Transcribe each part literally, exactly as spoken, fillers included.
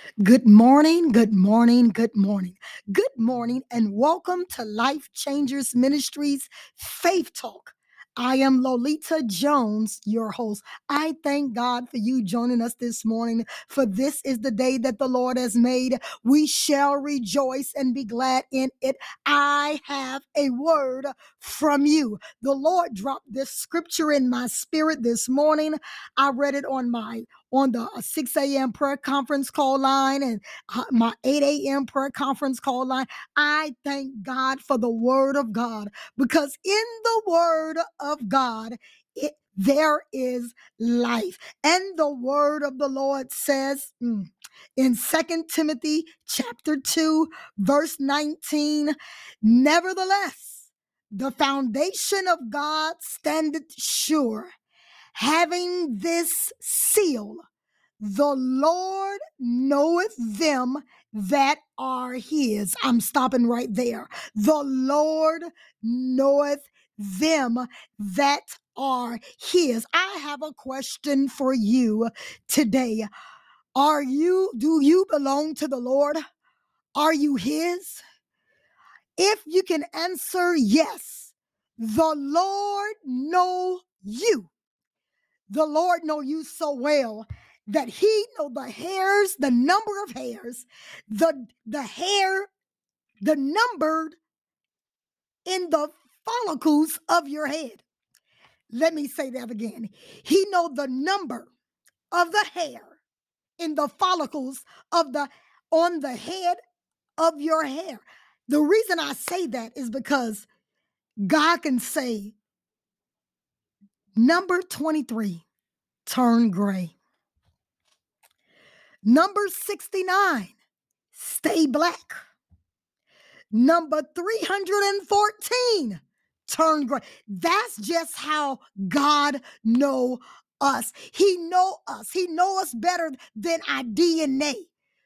Good morning, good morning, good morning, good morning, and welcome to Life Changers Ministries Faith Talk. I am Lolita Jones, your host. I thank God for you joining us this morning, for this is the day that the Lord has made. We shall rejoice and be glad in it. I have a word from you. The Lord dropped this scripture in my spirit this morning. I read it on my on the uh, six a.m. prayer conference call line and uh, my eight a.m. prayer conference call line. I thank God for the word of God, because in the word of God, it, there is life. And the word of the Lord says mm, in Second Timothy chapter two, verse nineteen, nevertheless, the foundation of God standeth sure, having this seal: the Lord knoweth them that are his. I'm stopping right there. The Lord knoweth them that are his. I have a question for you today. Are you, do you belong to the Lord? Are you his? If you can answer yes, the Lord know you. The Lord know you so well that he know the hairs, the number of hairs, the, the hair, the numbered in the follicles of your head. Let me say that again. He know the number of the hair in the follicles of the on the head of your hair. The reason I say that is because God can say number twenty-three turn gray. Number sixty-nine stay black. Number three hundred fourteen turn gray. That's just how God know us. He know us. He know us better than our D N A.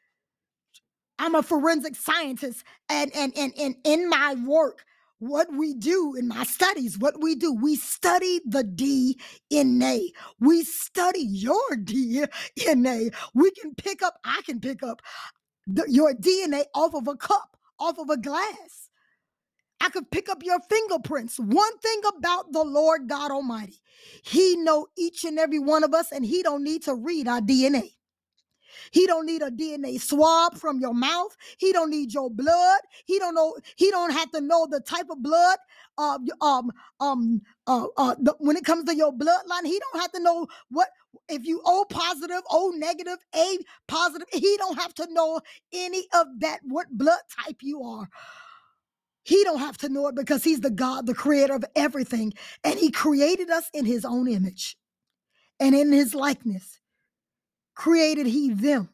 I'm a forensic scientist, and and and, and in my work, what we do in my studies, what we do, we study the D N A. We study your D N A. We can pick up, I can pick up the, your D N A off of a cup, off of a glass. I could pick up your fingerprints. One thing about the Lord God Almighty, he know each and every one of us, and he don't need to read our D N A. He don't need a D N A swab from your mouth. He don't need your blood. He don't know. He don't have to know the type of blood. Uh, um, um, uh, uh, the, when it comes to your bloodline, he don't have to know what if you O positive, O negative, A positive. He don't have to know any of that. What blood type you are. He don't have to know it, because he's the God, the creator of everything, and he created us in his own image and in his likeness. Created he them.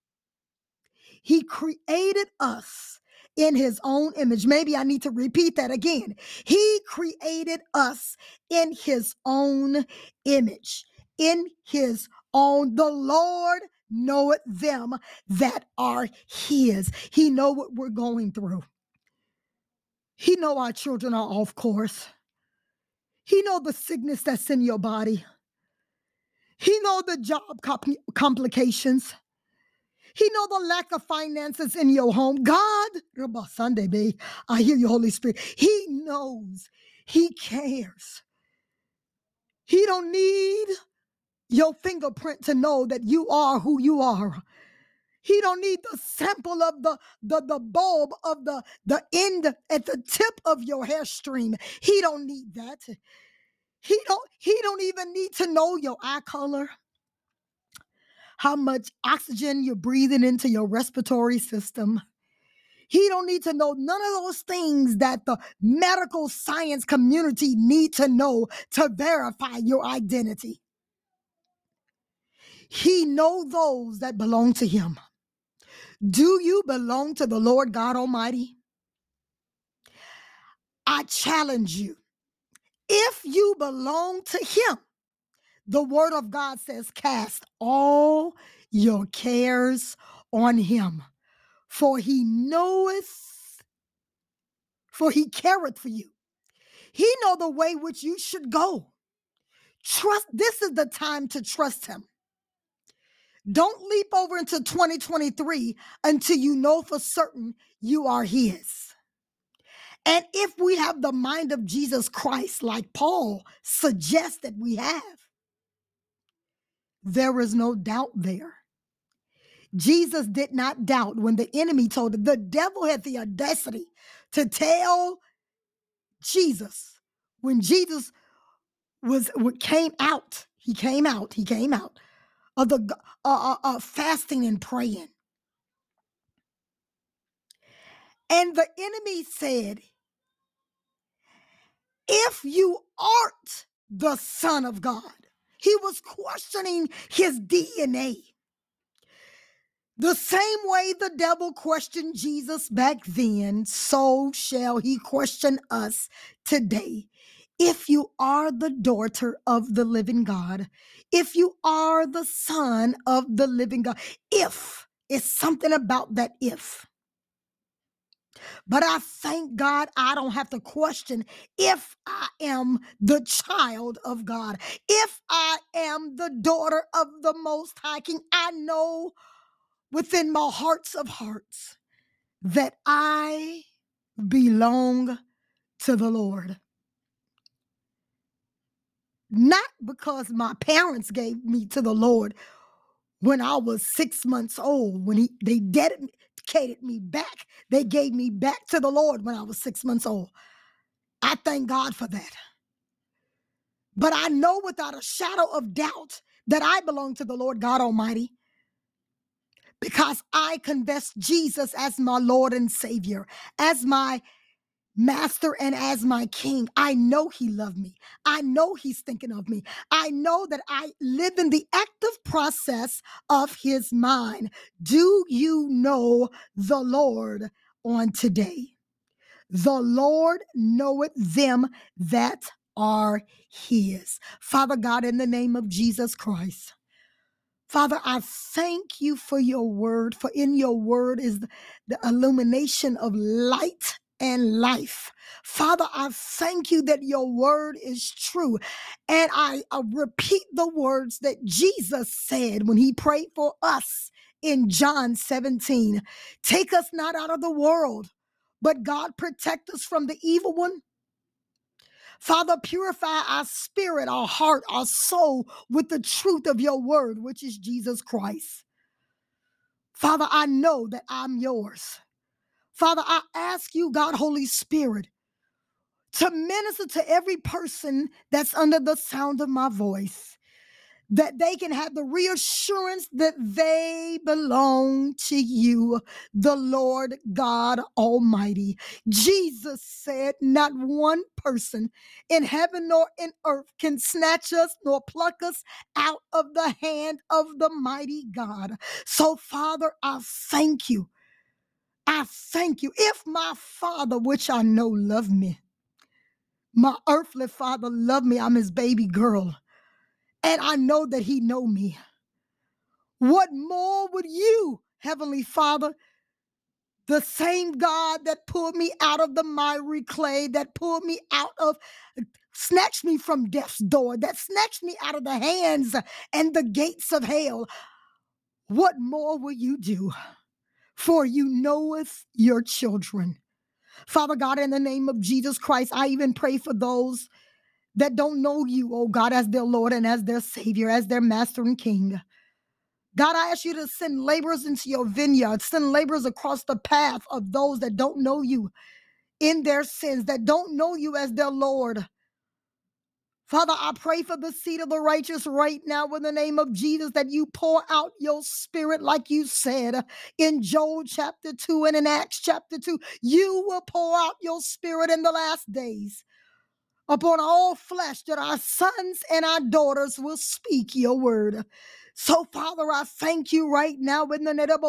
He created us in his own image. Maybe I need to repeat that again. He created us in his own image, in his own. The Lord knoweth them that are his. He know what we're going through. He know our children are off course. He know the sickness that's in your body. He know the job compl- complications. He know the lack of finances in your home. God, Sunday, babe, I hear you, Holy Spirit. He knows. He cares. He don't need your fingerprint to know that you are who you are. He don't need the sample of the, the, the bulb of the, the end at the tip of your hair stream. He don't need that. He don't, he don't even need to know your eye color, how much oxygen you're breathing into your respiratory system. He don't need to know none of those things that the medical science community need to know to verify your identity. He know those that belong to him. Do you belong to the Lord God Almighty? I challenge you. If you belong to him, the word of God says, cast all your cares on him, for he knoweth, for he careth for you. He know the way which you should go. Trust, this is the time to trust him. Don't leap over into twenty twenty-three until you know for certain you are his. And if we have the mind of Jesus Christ, like Paul suggests that we have, there is no doubt there. Jesus did not doubt when the enemy told him. The devil had the audacity to tell Jesus when Jesus was came out. He came out. He came out of the uh, uh, uh, fasting and praying. And the enemy said, if you aren't the Son of God, he was questioning his D N A. The same way the devil questioned Jesus back then, so shall he question us today. If you are the daughter of the living God, if you are the son of the living God, if, it's something about that if. But I thank God I don't have to question if I am the child of God, if I am the daughter of the Most High King. I know within my hearts of hearts that I belong to the Lord. Not because my parents gave me to the Lord when I was six months old, when he, they dedicated me back. They gave me back to the Lord when I was six months old. I thank God for that. But I know without a shadow of doubt that I belong to the Lord God Almighty, because I confess Jesus as my Lord and Savior, as my Master and as my King. I know he loved me. I know he's thinking of me. I know that I live in the active process of his mind. Do you know the Lord on today? The Lord knoweth them that are his. Father God, in the name of Jesus Christ, Father, I thank you for your word, for in your word is the illumination of light and life. Father, I thank you that your word is true. And I, I repeat the words that Jesus said when he prayed for us in John seventeen. Take us not out of the world, but God protect us from the evil one. Father, purify our spirit, our heart, our soul with the truth of your word, which is Jesus Christ. Father, I know that I'm yours. Father, I ask you, God, Holy Spirit, to minister to every person that's under the sound of my voice, that they can have the reassurance that they belong to you, the Lord God Almighty. Jesus said, not one person in heaven nor in earth can snatch us nor pluck us out of the hand of the mighty God. So, Father, I thank you. I thank you. If my Father, which I know loved me, my earthly father loved me, I'm his baby girl, and I know that he know me. What more would you, Heavenly Father, the same God that pulled me out of the miry clay, that pulled me out of, snatched me from death's door, that snatched me out of the hands and the gates of hell, what more will you do? For you knoweth your children. Father God, in the name of Jesus Christ, I even pray for those that don't know you, oh God, as their Lord and as their Savior, as their Master and King. God, I ask you to send laborers into your vineyard, send laborers across the path of those that don't know you in their sins, that don't know you as their Lord. Father, I pray for the seed of the righteous right now in the name of Jesus, that you pour out your spirit like you said in Joel chapter two and in Acts chapter two. You will pour out your spirit in the last days upon all flesh, that our sons and our daughters will speak your word. So, Father, I thank you right now in the name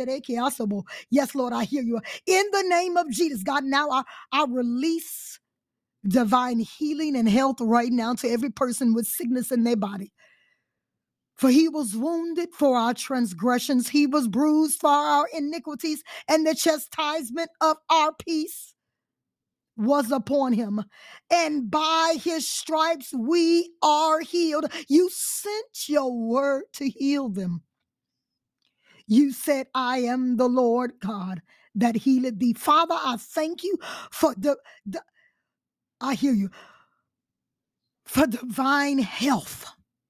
of, yes, Lord, I hear you. In the name of Jesus, God, now I, I release divine healing and health right now to every person with sickness in their body. For he was wounded for our transgressions, he was bruised for our iniquities, and the chastisement of our peace was upon him, and by his stripes we are healed. You sent your word to heal them. You said, I am the Lord God that healeth thee. Father, I thank you for the, the I hear you, for divine health.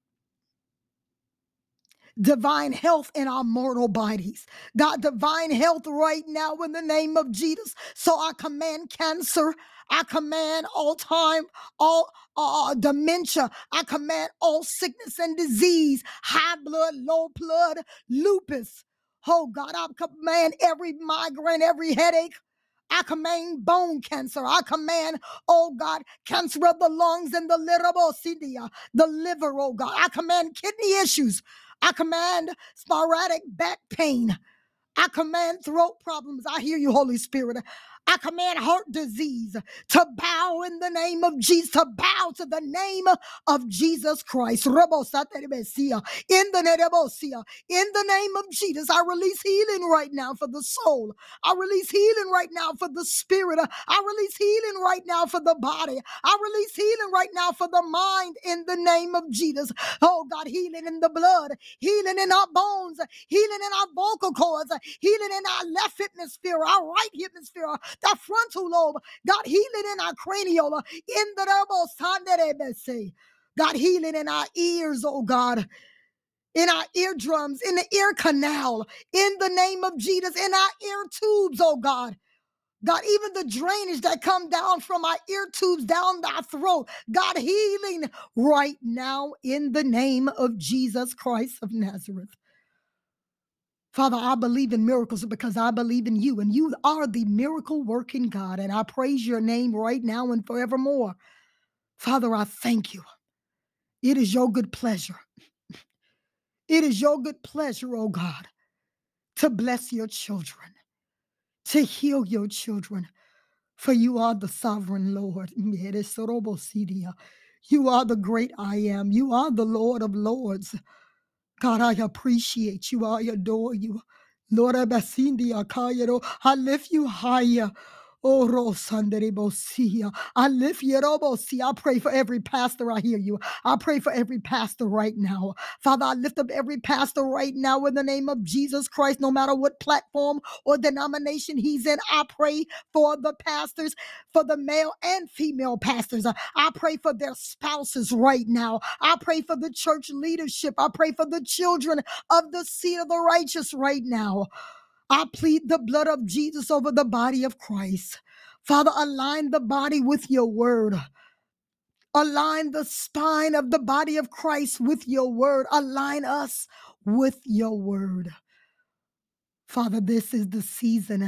Divine health in our mortal bodies. God, divine health right now in the name of Jesus. So I command cancer. I command all time, all uh, dementia. I command all sickness and disease, high blood, low blood, lupus. Oh God, I command every migraine, every headache. I command bone cancer. I command, oh God, cancer of the lungs and the liver, the liver, oh God. I command kidney issues. I command sporadic back pain. I command throat problems. I hear you, Holy Spirit. I command heart disease to bow in the name of Jesus, to bow to the name of Jesus Christ. In the in the name of Jesus, I release healing right now for the soul. I release healing right now for the spirit. I release healing right now for the body. I release healing right now for the mind in the name of Jesus. Oh God, healing in the blood, healing in our bones, healing in our vocal cords, healing in our left hemisphere, our right hemisphere, the frontal lobe. God, healing in our cranial, in the God, healing in our ears, oh God, in our eardrums, in the ear canal, in the name of Jesus, in our ear tubes, oh God. God, even the drainage that come down from our ear tubes down our throat, God, healing right now in the name of Jesus Christ of Nazareth. Father, I believe in miracles because I believe in you, and you are the miracle working God, and I praise your name right now and forevermore. Father, I thank you. It is your good pleasure. It is your good pleasure, oh God, to bless your children, to heal your children, for you are the sovereign Lord. You are the great I am. You are the Lord of lords. God, I appreciate you. I adore you. Lord, I lift you higher. Oh, Rosanderebosia. I lift you. Robosia. I pray for every pastor. I hear you. I pray for every pastor right now. Father, I lift up every pastor right now in the name of Jesus Christ, no matter what platform or denomination he's in. I pray for the pastors, for the male and female pastors. I pray for their spouses right now. I pray for the church leadership. I pray for the children of the seed of the righteous right now. I plead the blood of Jesus over the body of Christ. Father, align the body with your word. Align the spine of the body of Christ with your word. Align us with your word. Father, this is the season.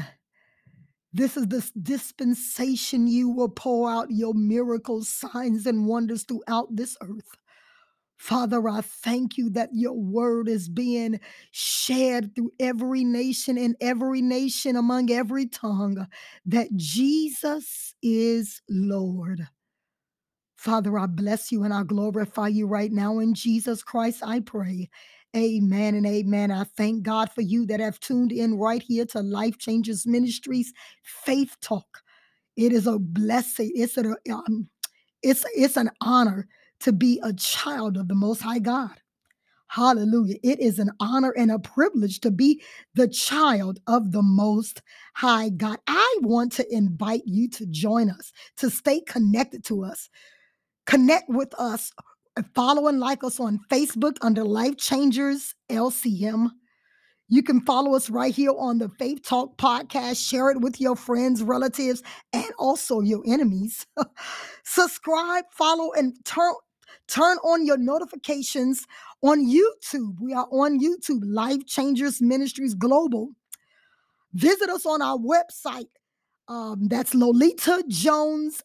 This is the dispensation you will pour out your miracles, signs, and wonders throughout this earth. Father, I thank you that your word is being shared through every nation and every nation among every tongue, that Jesus is Lord. Father, I bless you and I glorify you right now in Jesus Christ, I pray. Amen and amen. I thank God for you that have tuned in right here to Life Changers Ministries Faith Talk. It is a blessing. It's a, um, it's, it's an honor to be a child of the Most High God. Hallelujah. It is an honor and a privilege to be the child of the Most High God. I want to invite you to join us, to stay connected to us. Connect with us. Follow and like us on Facebook under Life Changers L C M. You can follow us right here on the Faith Talk podcast. Share it with your friends, relatives, and also your enemies. Subscribe, follow, and turn turn on your notifications on YouTube. We are on YouTube, Life Changers Ministries Global. Visit us on our website. Um, that's Lolita Jones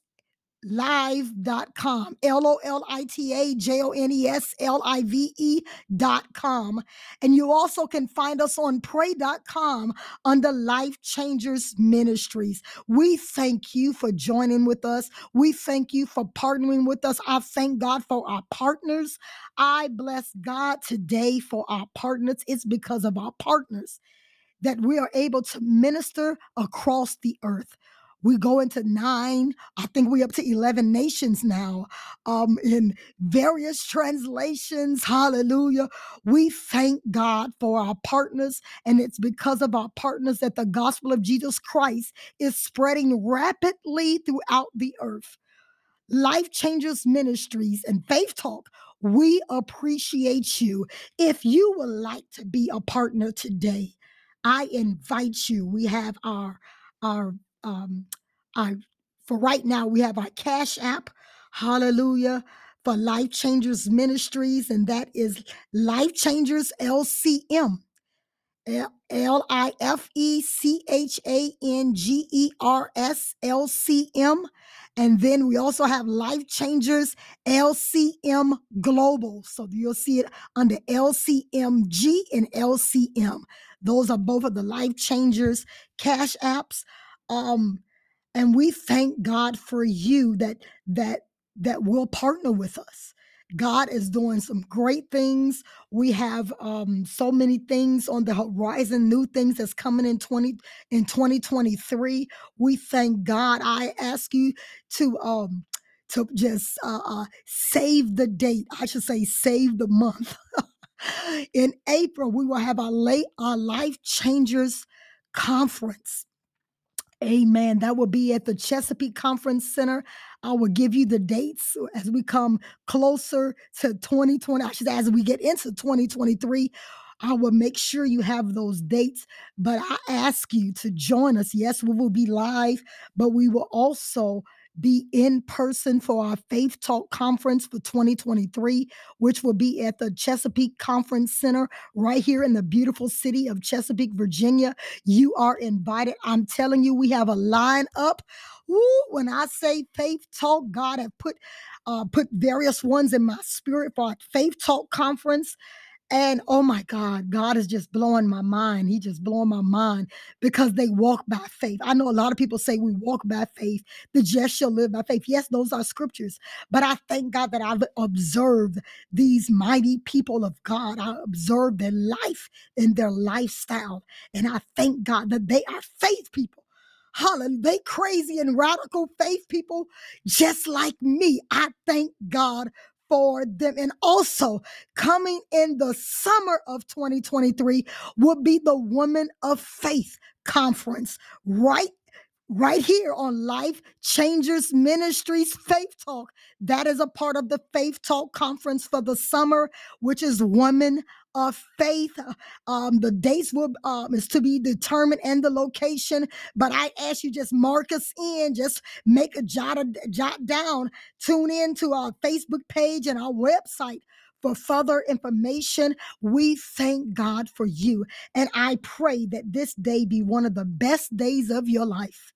live dot com, L O L I T A J O N E S L I V E dot com. And you also can find us on pray dot com under Life Changers Ministries. We thank you for joining with us. We thank you for partnering with us. I thank God for our partners. I bless God today for our partners. It's because of our partners that we are able to minister across the earth. We go into nine, I think we're up to eleven nations now, um, in various translations. Hallelujah. We thank God for our partners, and it's because of our partners that the gospel of Jesus Christ is spreading rapidly throughout the earth. Life Changers Ministries and Faith Talk, we appreciate you. If you would like to be a partner today, I invite you. We have our our um our for right now we have our Cash App, hallelujah, for Life Changers Ministries, and that is Life Changers L C M. L I F E C H A N G E R S L C M. And then we also have Life Changers L C M Global. So you'll see it under L C M G and L C M. Those are both of the Life Changers Cash Apps. Um, and we thank God for you that that that will partner with us. God is doing some great things. We have um, so many things on the horizon, new things that's coming in twenty in twenty twenty-three. We thank God. I ask you to um to just uh, uh, save the date. I should say save the month. In April, we will have our late our Life Changers Conference. Amen. That will be at the Chesapeake Conference Center. I will give you the dates as we come closer to twenty twenty. I should say, as we get into twenty twenty-three, I will make sure you have those dates. But I ask you to join us. Yes, we will be live, but we will also be in person for our Faith Talk Conference for twenty twenty-three, which will be at the Chesapeake Conference Center right here in the beautiful city of Chesapeake, Virginia. You are invited. I'm telling you, we have a lineup. Woo, when I say Faith Talk, God have put uh, put various ones in my spirit for our Faith Talk Conference. And oh my God, God is just blowing my mind. He just blowing my mind because they walk by faith. I know a lot of people say we walk by faith. The just shall live by faith. Yes, those are scriptures. But I thank God that I've observed these mighty people of God. I observed their life and their lifestyle. And I thank God that they are faith people. Hallelujah. They crazy and radical faith people just like me. I thank God for them. And also coming in the summer of twenty twenty-three will be the Women of Faith Conference, right? Right here on Life Changers Ministries Faith Talk. That is a part of the Faith Talk Conference for the summer, which is Women of Faith. Um, the dates will um, is to be determined and the location, but I ask you just mark us in, just make a jot, jot down, tune in to our Facebook page and our website for further information. We thank God for you, and I pray that this day be one of the best days of your life.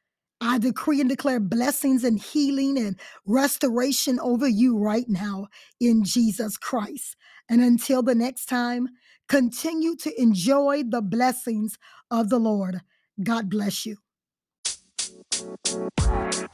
I decree and declare blessings and healing and restoration over you right now in Jesus Christ. And until the next time, continue to enjoy the blessings of the Lord. God bless you.